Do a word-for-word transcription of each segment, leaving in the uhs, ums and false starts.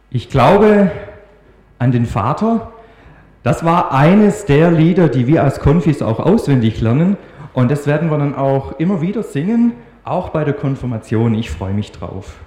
Ich glaube an den Vater. Das war eines der Lieder, die wir als Konfis auch auswendig lernen. Und das werden wir dann auch immer wieder singen, auch bei der Konfirmation. Ich freue mich drauf.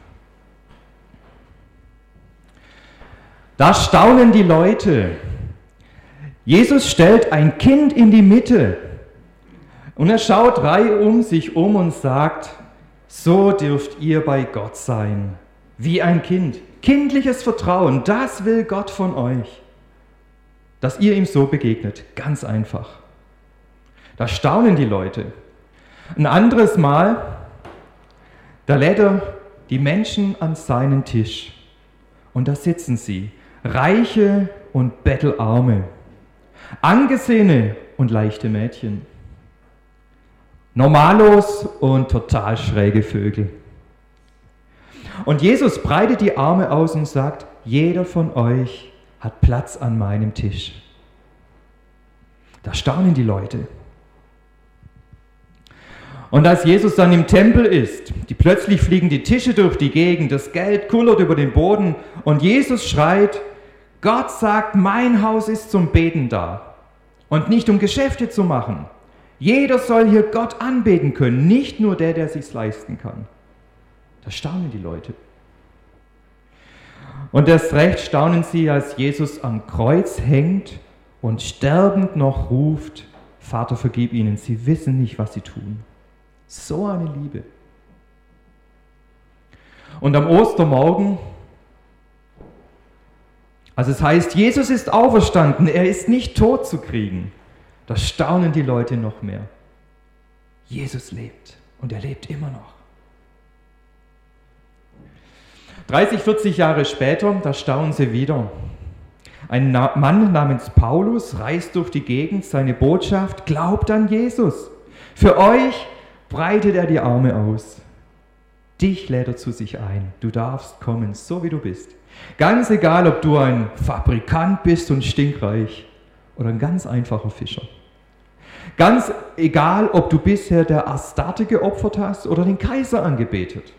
Da staunen die Leute. Jesus stellt ein Kind in die Mitte. Und er schaut reihum sich um und sagt, so dürft ihr bei Gott sein, wie ein Kind. Kindliches Vertrauen, das will Gott von euch, dass ihr ihm so begegnet, ganz einfach. Da staunen die Leute. Ein anderes Mal, da lädt er die Menschen an seinen Tisch und da sitzen sie, Reiche und Bettelarme, angesehene und leichte Mädchen, Normalos und total schräge Vögel. Und Jesus breitet die Arme aus und sagt, jeder von euch hat Platz an meinem Tisch. Da staunen die Leute. Und als Jesus dann im Tempel ist, die plötzlich fliegen die Tische durch die Gegend, das Geld kullert über den Boden und Jesus schreit, Gott sagt, mein Haus ist zum Beten da und nicht um Geschäfte zu machen. Jeder soll hier Gott anbeten können, nicht nur der, der es sich leisten kann. Da staunen die Leute. Und erst recht staunen sie, als Jesus am Kreuz hängt und sterbend noch ruft, Vater, vergib ihnen, sie wissen nicht, was sie tun. So eine Liebe. Und am Ostermorgen, also es heißt, Jesus ist auferstanden, er ist nicht tot zu kriegen. Da staunen die Leute noch mehr. Jesus lebt und er lebt immer noch. dreißig, vierzig Jahre später, da staunen sie wieder. Ein Mann namens Paulus reist durch die Gegend, seine Botschaft, glaubt an Jesus. Für euch breitet er die Arme aus. Dich lädt er zu sich ein. Du darfst kommen, so wie du bist. Ganz egal, ob du ein Fabrikant bist und stinkreich oder ein ganz einfacher Fischer. Ganz egal, ob du bisher der Astarte geopfert hast oder den Kaiser angebetet.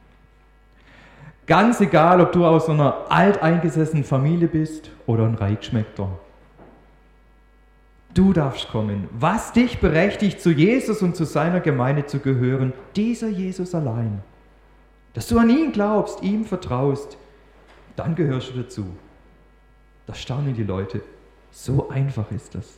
Ganz egal, ob du aus einer alteingesessenen Familie bist oder ein Reichschmeckter. Du darfst kommen. Was dich berechtigt, zu Jesus und zu seiner Gemeinde zu gehören, dieser Jesus allein. Dass du an ihn glaubst, ihm vertraust, dann gehörst du dazu. Da staunen die Leute. So einfach ist das.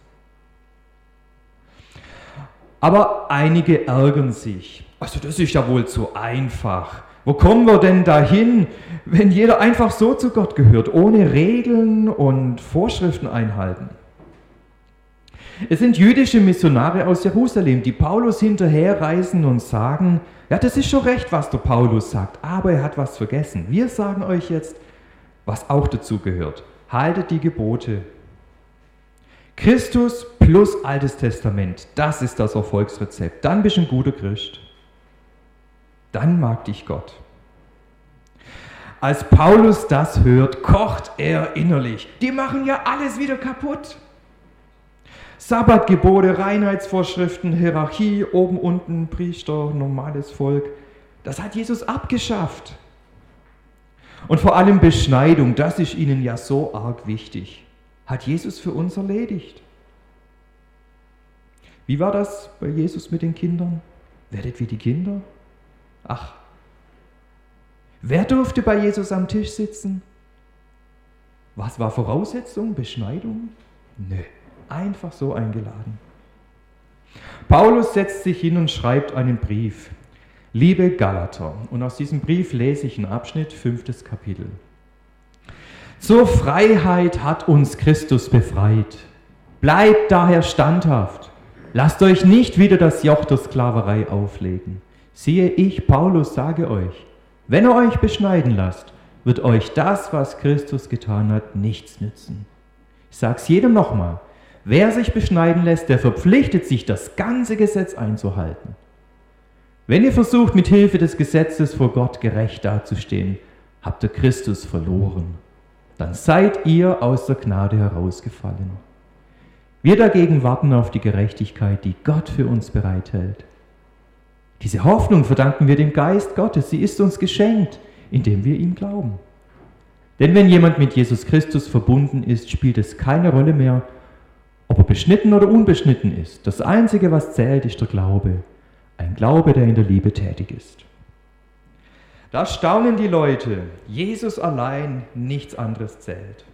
Aber einige ärgern sich. Also das ist ja wohl zu einfach. Wo kommen wir denn dahin, wenn jeder einfach so zu Gott gehört, ohne Regeln und Vorschriften einhalten? Es sind jüdische Missionare aus Jerusalem, die Paulus hinterherreisen und sagen, ja, das ist schon recht, was der Paulus sagt, aber er hat was vergessen. Wir sagen euch jetzt, was auch dazu gehört. Haltet die Gebote. Christus plus Altes Testament, das ist das Erfolgsrezept. Dann bist du ein guter Christ. Dann mag dich Gott. Als Paulus das hört, kocht er innerlich. Die machen ja alles wieder kaputt. Sabbatgebote, Reinheitsvorschriften, Hierarchie, oben, unten, Priester, normales Volk. Das hat Jesus abgeschafft. Und vor allem Beschneidung, das ist ihnen ja so arg wichtig. Hat Jesus für uns erledigt. Wie war das bei Jesus mit den Kindern? Werdet wie die Kinder? Ach, wer durfte bei Jesus am Tisch sitzen? Was war Voraussetzung? Beschneidung? Nö, einfach so eingeladen. Paulus setzt sich hin und schreibt einen Brief. Liebe Galater, und aus diesem Brief lese ich einen Abschnitt, fünftes Kapitel. Zur Freiheit hat uns Christus befreit. Bleibt daher standhaft. Lasst euch nicht wieder das Joch der Sklaverei auflegen. Siehe, ich, Paulus, sage euch, wenn ihr euch beschneiden lasst, wird euch das, was Christus getan hat, nichts nützen. Ich sage es jedem nochmal, wer sich beschneiden lässt, der verpflichtet sich, das ganze Gesetz einzuhalten. Wenn ihr versucht, mit Hilfe des Gesetzes vor Gott gerecht dazustehen, habt ihr Christus verloren. Dann seid ihr aus der Gnade herausgefallen. Wir dagegen warten auf die Gerechtigkeit, die Gott für uns bereithält. Diese Hoffnung verdanken wir dem Geist Gottes. Sie ist uns geschenkt, indem wir ihm glauben. Denn wenn jemand mit Jesus Christus verbunden ist, spielt es keine Rolle mehr, ob er beschnitten oder unbeschnitten ist. Das Einzige, was zählt, ist der Glaube. Ein Glaube, der in der Liebe tätig ist. Da staunen die Leute. Jesus allein, nichts anderes zählt.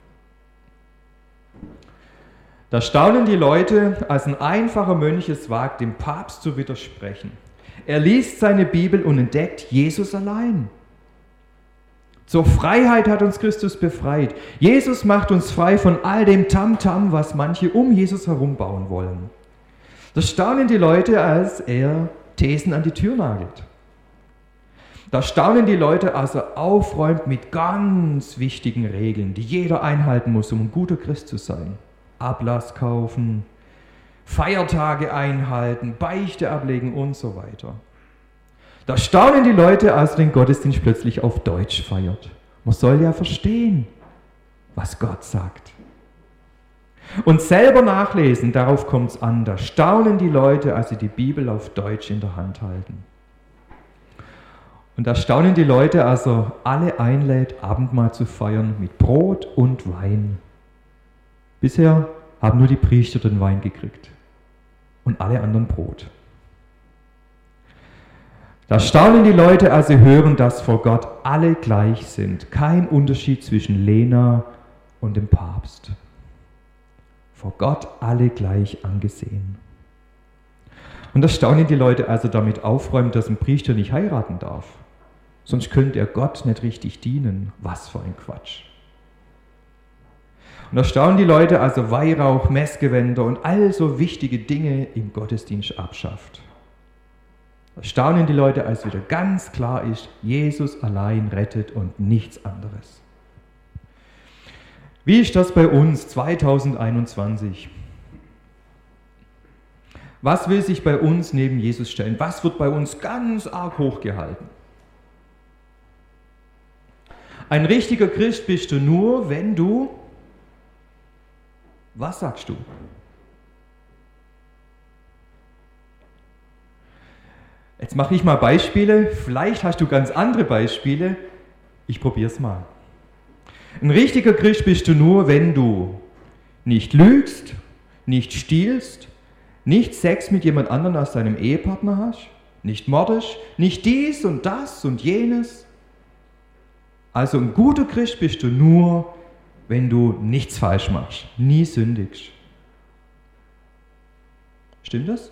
Da staunen die Leute, als ein einfacher Mönch es wagt, dem Papst zu widersprechen. Er liest seine Bibel und entdeckt Jesus allein. Zur Freiheit hat uns Christus befreit. Jesus macht uns frei von all dem Tamtam, was manche um Jesus herum bauen wollen. Da staunen die Leute, als er Thesen an die Tür nagelt. Da staunen die Leute, als er aufräumt mit ganz wichtigen Regeln, die jeder einhalten muss, um ein guter Christ zu sein. Ablass kaufen, Feiertage einhalten, Beichte ablegen und so weiter. Da staunen die Leute, als er den Gottesdienst plötzlich auf Deutsch feiert. Man soll ja verstehen, was Gott sagt. Und selber nachlesen, darauf kommt es an. Da staunen die Leute, als sie die Bibel auf Deutsch in der Hand halten. Und da staunen die Leute, als er alle einlädt, Abendmahl zu feiern mit Brot und Wein. Bisher haben nur die Priester den Wein gekriegt und alle anderen Brot. Da staunen die Leute, als sie hören, dass vor Gott alle gleich sind. Kein Unterschied zwischen Lena und dem Papst. Vor Gott alle gleich angesehen. Und da staunen die Leute, als er damit aufräumt, dass ein Priester nicht heiraten darf. Sonst könnte er Gott nicht richtig dienen. Was für ein Quatsch. Und da staunen die Leute, als er Weihrauch, Messgewänder und all so wichtige Dinge im Gottesdienst abschafft. Da staunen die Leute, als wieder ganz klar ist, Jesus allein rettet und nichts anderes. Wie ist das bei uns zweitausendeinundzwanzig? Was will sich bei uns neben Jesus stellen? Was wird bei uns ganz arg hochgehalten? Ein richtiger Christ bist du nur, wenn du... Was sagst du? Jetzt mache ich mal Beispiele. Vielleicht hast du ganz andere Beispiele. Ich probiere es mal. Ein richtiger Christ bist du nur, wenn du nicht lügst, nicht stiehlst, nicht Sex mit jemand anderem als deinem Ehepartner hast, nicht mordest, nicht dies und das und jenes. Also ein guter Christ bist du nur, wenn du nichts falsch machst, nie sündigst. Stimmt das?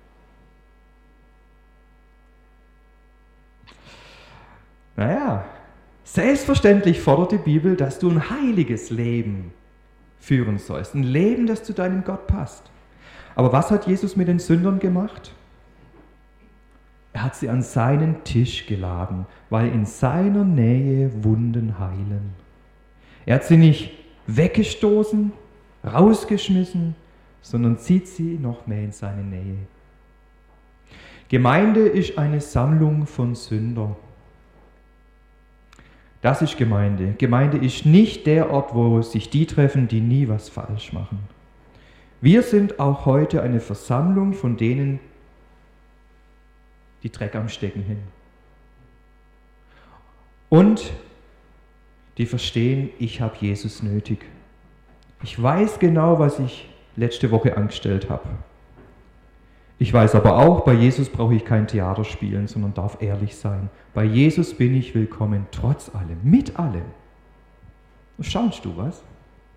Naja, selbstverständlich fordert die Bibel, dass du ein heiliges Leben führen sollst. Ein Leben, das zu deinem Gott passt. Aber was hat Jesus mit den Sündern gemacht? Er hat sie an seinen Tisch geladen, weil in seiner Nähe Wunden heilen. Er hat sie nicht weggestoßen, rausgeschmissen, sondern zieht sie noch mehr in seine Nähe. Gemeinde ist eine Sammlung von Sündern. Das ist Gemeinde. Gemeinde ist nicht der Ort, wo sich die treffen, die nie was falsch machen. Wir sind auch heute eine Versammlung von denen, die Dreck am Stecken haben. Und die verstehen, ich habe Jesus nötig. Ich weiß genau, was ich letzte Woche angestellt habe. Ich weiß aber auch, bei Jesus brauche ich kein Theater spielen, sondern darf ehrlich sein. Bei Jesus bin ich willkommen, trotz allem, mit allem. Schaust du was?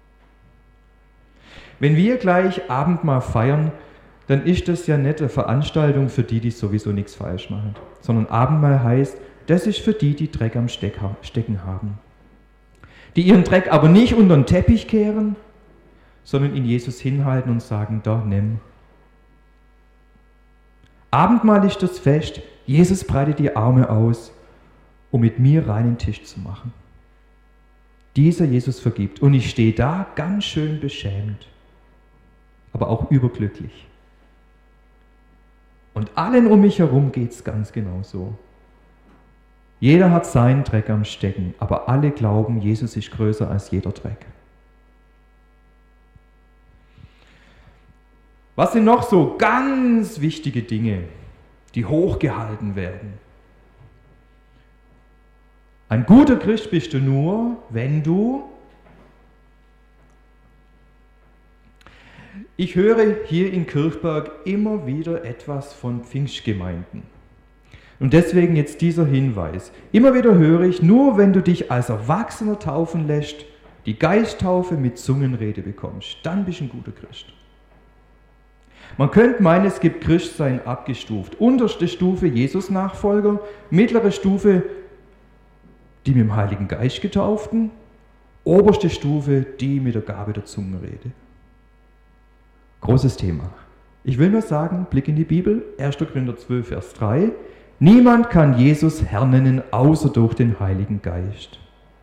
Wenn wir gleich Abendmahl feiern, dann ist das ja nicht eine Veranstaltung für die, die sowieso nichts falsch machen, sondern Abendmahl heißt, das ist für die, die Dreck am Stecken haben. Die ihren Dreck aber nicht unter den Teppich kehren, sondern ihn Jesus hinhalten und sagen, da, nimm. Abendmahl ist das Fest, Jesus breitet die Arme aus, um mit mir reinen Tisch zu machen. Dieser Jesus vergibt und ich stehe da ganz schön beschämt, aber auch überglücklich. Und allen um mich herum geht es ganz genau so. Jeder hat seinen Dreck am Stecken, aber alle glauben, Jesus ist größer als jeder Dreck. Was sind noch so ganz wichtige Dinge, die hochgehalten werden? Ein guter Christ bist du nur, wenn du... Ich höre hier in Kirchberg immer wieder etwas von Pfingstgemeinden. Und deswegen jetzt dieser Hinweis. Immer wieder höre ich, nur wenn du dich als Erwachsener taufen lässt, die Geisttaufe mit Zungenrede bekommst, dann bist du ein guter Christ. Man könnte meinen, es gibt Christsein abgestuft. Unterste Stufe Jesus-Nachfolger, mittlere Stufe die mit dem Heiligen Geist getauften, oberste Stufe die mit der Gabe der Zungenrede. Großes Thema. Ich will nur sagen, Blick in die Bibel, erster Korinther zwölf, Vers drei. Niemand kann Jesus Herr nennen, außer durch den Heiligen Geist.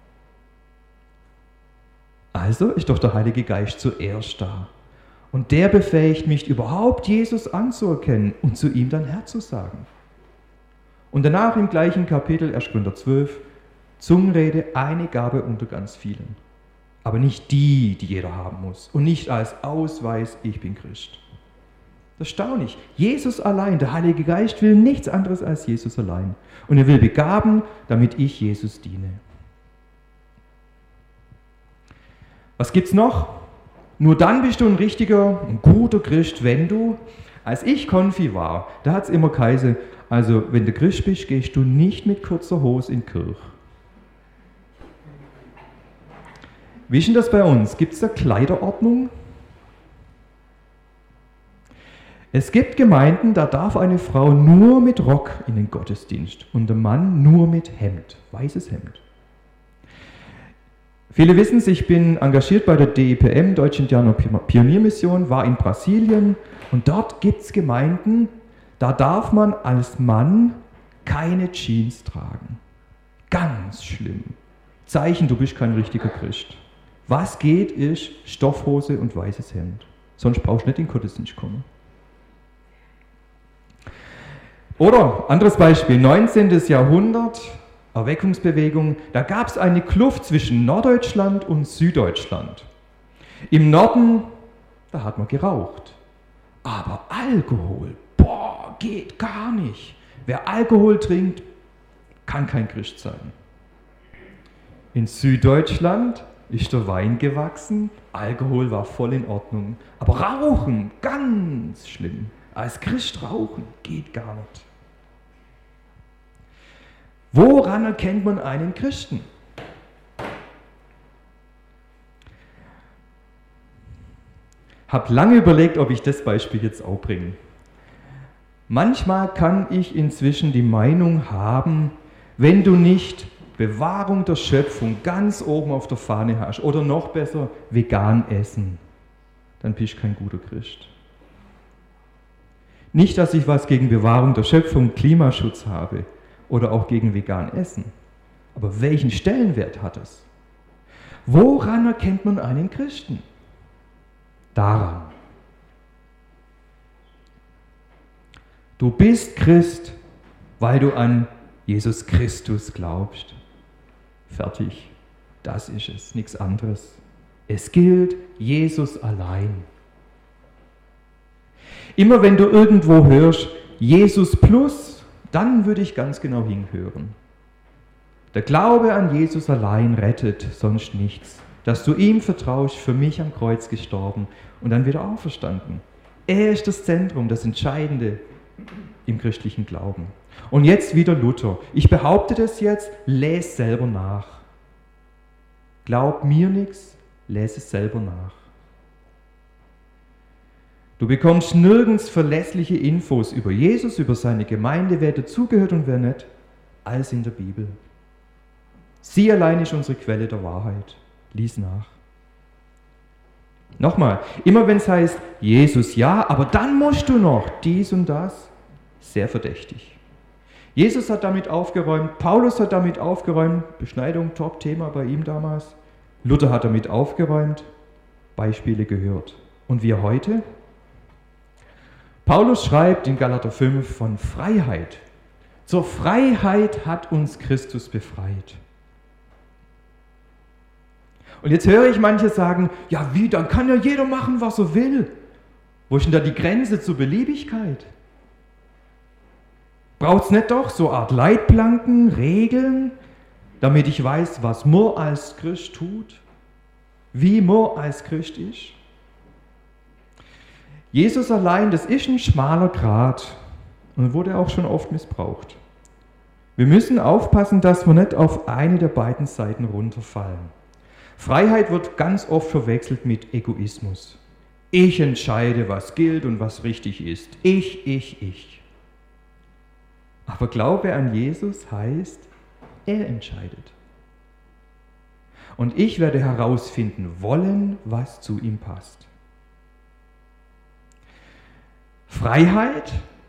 Also ist doch der Heilige Geist zuerst da. Und der befähigt mich überhaupt, Jesus anzuerkennen und zu ihm dann Herr zu sagen. Und danach im gleichen Kapitel, erster Korinther zwölf, Zungenrede, eine Gabe unter ganz vielen. Aber nicht die, die jeder haben muss. Und nicht als Ausweis, ich bin Christ. Das ist erstaunlich. Jesus allein, der Heilige Geist will nichts anderes als Jesus allein. Und er will begaben, damit ich Jesus diene. Was gibt's noch? Nur dann bist du ein richtiger, ein guter Christ, wenn du, als ich Konfi war, da hat es immer geheißen, also wenn du Christ bist, gehst du nicht mit kurzer Hose in die Kirche. Wie ist denn das bei uns? Gibt es da Kleiderordnung? Es gibt Gemeinden, da darf eine Frau nur mit Rock in den Gottesdienst und der Mann nur mit Hemd, weißes Hemd. Viele wissen es, ich bin engagiert bei der D I P M, Deutsche Indianer Pioniermission, war in Brasilien und dort gibt es Gemeinden, da darf man als Mann keine Jeans tragen. Ganz schlimm. Zeichen, du bist kein richtiger Christ. Was geht, ist Stoffhose und weißes Hemd. Sonst brauchst du nicht in den Gottesdienst kommen. Oder, anderes Beispiel, neunzehnten Jahrhundert, Erweckungsbewegung, da gab es eine Kluft zwischen Norddeutschland und Süddeutschland. Im Norden, da hat man geraucht. Aber Alkohol, boah, geht gar nicht. Wer Alkohol trinkt, kann kein Christ sein. In Süddeutschland ist der Wein gewachsen, Alkohol war voll in Ordnung. Aber Rauchen, ganz schlimm. Als Christ rauchen, geht gar nicht. Woran erkennt man einen Christen? Hab lange überlegt, ob ich das Beispiel jetzt auch bringe. Manchmal kann ich inzwischen die Meinung haben, wenn du nicht Bewahrung der Schöpfung ganz oben auf der Fahne hast oder noch besser vegan essen, dann bist du kein guter Christ. Nicht, dass ich was gegen Bewahrung der Schöpfung, Klimaschutz habe oder auch gegen vegan Essen. Aber welchen Stellenwert hat es? Woran erkennt man einen Christen? Daran. Du bist Christ, weil du an Jesus Christus glaubst. Fertig. Das ist es, nichts anderes. Es gilt Jesus allein. Immer wenn du irgendwo hörst, Jesus plus, dann würde ich ganz genau hinhören. Der Glaube an Jesus allein rettet, sonst nichts. Dass du ihm vertraust, für mich am Kreuz gestorben und dann wieder auferstanden. Er ist das Zentrum, das Entscheidende im christlichen Glauben. Und jetzt wieder Luther. Ich behaupte das jetzt, lese selber nach. Glaub mir nichts, lese es selber nach. Du bekommst nirgends verlässliche Infos über Jesus, über seine Gemeinde, wer dazugehört und wer nicht, als in der Bibel. Sie allein ist unsere Quelle der Wahrheit. Lies nach. Nochmal, immer wenn es heißt, Jesus ja, aber dann musst du noch dies und das, sehr verdächtig. Jesus hat damit aufgeräumt, Paulus hat damit aufgeräumt, Beschneidung, Top-Thema bei ihm damals. Luther hat damit aufgeräumt, Beispiele gehört. Und wir heute? Paulus schreibt in Galater fünf von Freiheit. Zur Freiheit hat uns Christus befreit. Und jetzt höre ich manche sagen, ja wie, dann kann ja jeder machen, was er will. Wo ist denn da die Grenze zur Beliebigkeit? Braucht es nicht doch so eine Art Leitplanken, Regeln, damit ich weiß, was man als Christ tut, wie man als Christ ist. Jesus allein, das ist ein schmaler Grat und wurde auch schon oft missbraucht. Wir müssen aufpassen, dass wir nicht auf eine der beiden Seiten runterfallen. Freiheit wird ganz oft verwechselt mit Egoismus. Ich entscheide, was gilt und was richtig ist. Ich, ich, ich. Aber Glaube an Jesus heißt, er entscheidet. Und ich werde herausfinden wollen, was zu ihm passt. Freiheit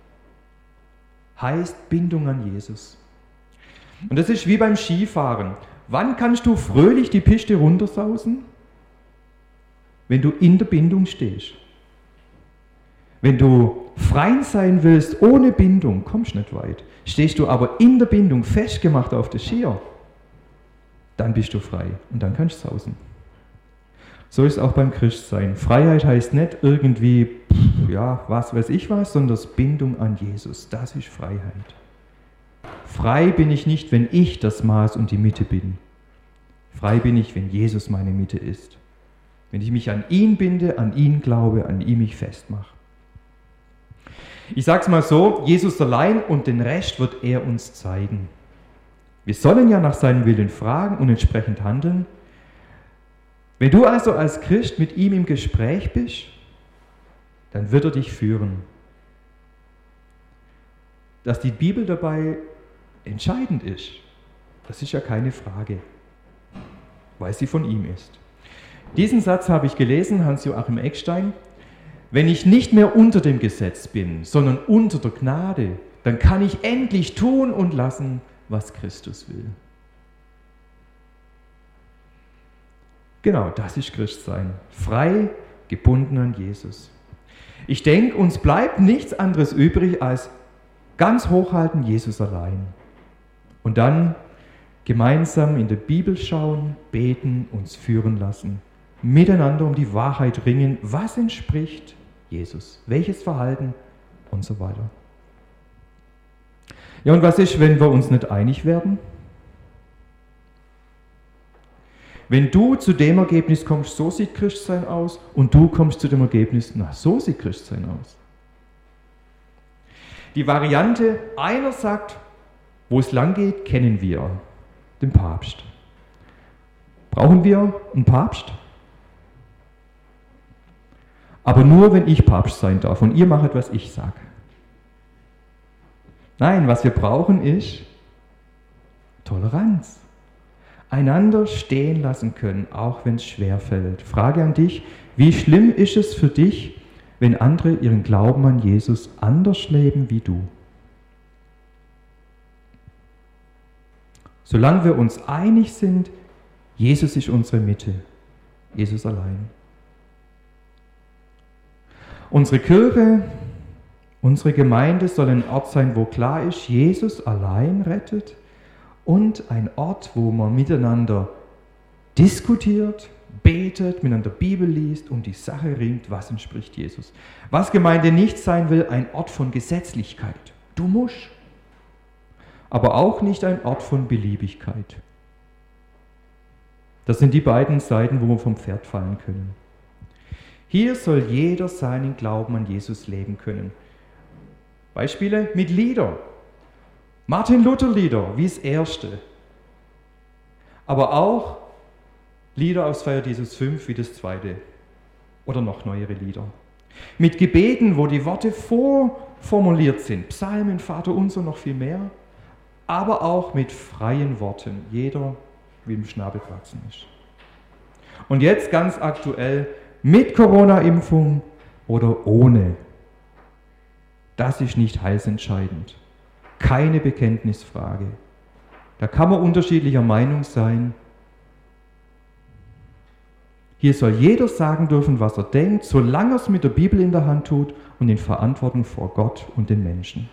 heißt Bindung an Jesus. Und das ist wie beim Skifahren. Wann kannst du fröhlich die Piste runtersausen? Wenn du in der Bindung stehst. Wenn du frei sein willst ohne Bindung, kommst du nicht weit. Stehst du aber in der Bindung festgemacht auf der Skier, dann bist du frei und dann kannst du sausen. So ist es auch beim Christsein. Freiheit heißt nicht irgendwie, ja, was weiß ich was, sondern das Bindung an Jesus. Das ist Freiheit. Frei bin ich nicht, wenn ich das Maß und die Mitte bin. Frei bin ich, wenn Jesus meine Mitte ist. Wenn ich mich an ihn binde, an ihn glaube, an ihn mich festmache. Ich sage es mal so, Jesus allein und den Rest wird er uns zeigen. Wir sollen ja nach seinem Willen fragen und entsprechend handeln. Wenn du also als Christ mit ihm im Gespräch bist, dann wird er dich führen. Dass die Bibel dabei entscheidend ist, das ist ja keine Frage, weil sie von ihm ist. Diesen Satz habe ich gelesen, Hans-Joachim Eckstein. Wenn ich nicht mehr unter dem Gesetz bin, sondern unter der Gnade, dann kann ich endlich tun und lassen, was Christus will. Genau, das ist Christsein. Frei, gebunden an Jesus. Ich denke, uns bleibt nichts anderes übrig, als ganz hochhalten Jesus allein. Und dann gemeinsam in der Bibel schauen, beten, uns führen lassen. Miteinander um die Wahrheit ringen, was entspricht Jesus, welches Verhalten und so weiter. Ja, und was ist, wenn wir uns nicht einig werden? Wenn du zu dem Ergebnis kommst, so sieht Christsein aus, und du kommst zu dem Ergebnis, na, so sieht Christsein aus. Die Variante, einer sagt, wo es lang geht, kennen wir, den Papst. Brauchen wir einen Papst? Aber nur, wenn ich Papst sein darf und ihr machet, was ich sage. Nein, was wir brauchen ist Toleranz. Einander stehen lassen können, auch wenn es schwerfällt. Frage an dich, wie schlimm ist es für dich, wenn andere ihren Glauben an Jesus anders leben wie du? Solange wir uns einig sind, Jesus ist unsere Mitte, Jesus allein. Unsere Kirche, unsere Gemeinde soll ein Ort sein, wo klar ist, Jesus allein rettet, und ein Ort, wo man miteinander diskutiert, betet, miteinander Bibel liest, um die Sache ringt, was entspricht Jesus. Was Gemeinde nicht sein will, ein Ort von Gesetzlichkeit. Du musst. Aber auch nicht ein Ort von Beliebigkeit. Das sind die beiden Seiten, wo wir vom Pferd fallen können. Hier soll jeder seinen Glauben an Jesus leben können. Beispiele mit Lieder. Martin Luther Lieder, wie das erste. Aber auch Lieder aus Feier Jesus fünf, wie das zweite. Oder noch neuere Lieder. Mit Gebeten, wo die Worte vorformuliert sind. Psalmen, Vater unser, noch viel mehr. Aber auch mit freien Worten. Jeder, wie im Schnabel platzen ist. Und jetzt ganz aktuell, mit Corona-Impfung oder ohne. Das ist nicht heilsentscheidend. Keine Bekenntnisfrage. Da kann man unterschiedlicher Meinung sein. Hier soll jeder sagen dürfen, was er denkt, solange er es mit der Bibel in der Hand tut und in Verantwortung vor Gott und den Menschen.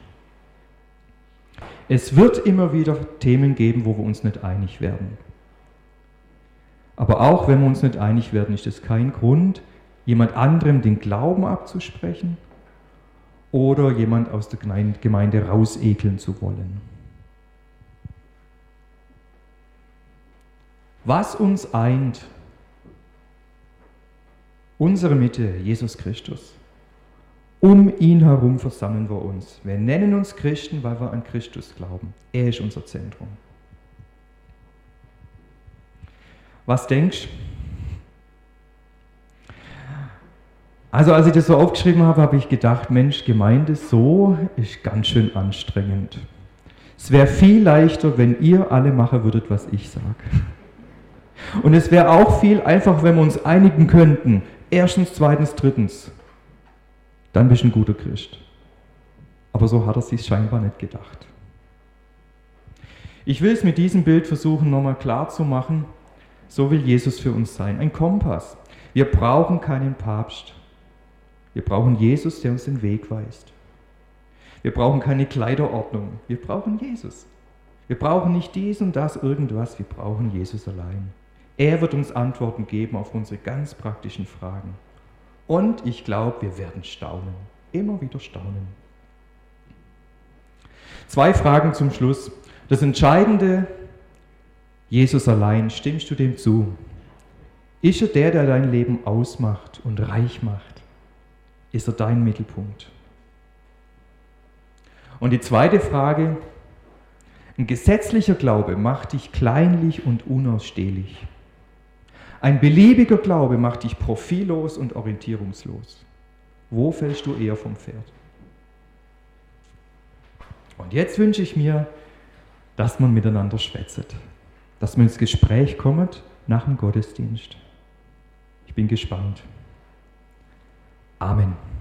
Es wird immer wieder Themen geben, wo wir uns nicht einig werden. Aber auch wenn wir uns nicht einig werden, ist es kein Grund, jemand anderem den Glauben abzusprechen oder jemand aus der Gemeinde rausekeln zu wollen. Was uns eint? Unsere Mitte, Jesus Christus. Um ihn herum versammeln wir uns. Wir nennen uns Christen, weil wir an Christus glauben. Er ist unser Zentrum. Was denkst du? Also als ich das so aufgeschrieben habe, habe ich gedacht, Mensch, Gemeinde so ist ganz schön anstrengend. Es wäre viel leichter, wenn ihr alle machen würdet, was ich sage. Und es wäre auch viel einfacher, wenn wir uns einigen könnten. Erstens, zweitens, drittens. Dann bist du ein guter Christ. Aber so hat er sich scheinbar nicht gedacht. Ich will es mit diesem Bild versuchen, nochmal klar zu machen. So will Jesus für uns sein. Ein Kompass. Wir brauchen keinen Papst. Wir brauchen Jesus, der uns den Weg weist. Wir brauchen keine Kleiderordnung. Wir brauchen Jesus. Wir brauchen nicht dies und das, irgendwas. Wir brauchen Jesus allein. Er wird uns Antworten geben auf unsere ganz praktischen Fragen. Und ich glaube, wir werden staunen. Immer wieder staunen. Zwei Fragen zum Schluss. Das Entscheidende, Jesus allein, stimmst du dem zu? Ist er der, der dein Leben ausmacht und reich macht? Ist er dein Mittelpunkt? Und die zweite Frage, ein gesetzlicher Glaube macht dich kleinlich und unausstehlich. Ein beliebiger Glaube macht dich profillos und orientierungslos. Wo fällst du eher vom Pferd? Und jetzt wünsche ich mir, dass man miteinander schwätzt, dass man ins Gespräch kommt nach dem Gottesdienst. Ich bin gespannt. Amen.